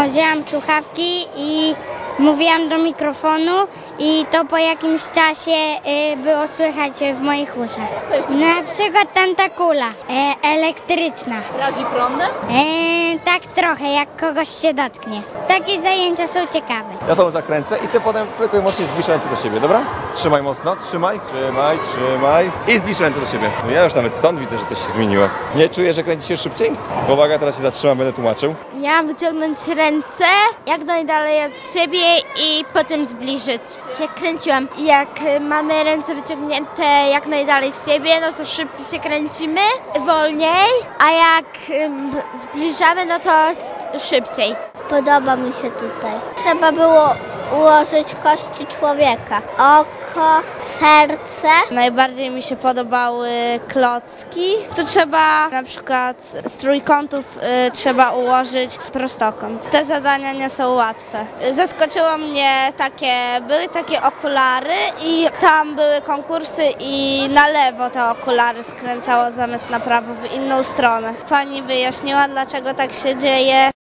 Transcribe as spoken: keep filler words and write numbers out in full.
Wzięłam słuchawki i mówiłam do mikrofonu i to po jakimś czasie y, było słychać w moich uszach. Co jeszcze? Na przykład tamta kula e, elektryczna. Razi prądem? E, tak trochę, jak kogoś cię dotknie. Takie zajęcia są ciekawe. Ja to zakręcę i ty potem tylko i mocniej zbliż ręce do siebie, dobra? Trzymaj mocno, trzymaj, trzymaj, trzymaj i zbliż ręce do siebie. No ja już nawet stąd widzę, że coś się zmieniło. Nie czujesz, że kręci się szybciej? Uwaga, teraz się zatrzymam, będę tłumaczył. Miałam wyciągnąć ręce jak najdalej od siebie i potem zbliżyć. Się kręciłam. Jak mamy ręce wyciągnięte jak najdalej z siebie, no to szybciej się kręcimy, wolniej, a jak ym, zbliżamy, no to szybciej. Podoba mi się tutaj. Trzeba było ułożyć kości człowieka. Oko, serce. Najbardziej mi się podobały klocki. Tu trzeba na przykład z trójkątów y, trzeba ułożyć prostokąt. Te zadania nie są łatwe. Zaskoczyło mnie takie, były takie okulary i tam były konkursy i na lewo te okulary skręcało zamiast na prawo w inną stronę. Pani wyjaśniła, dlaczego tak się dzieje.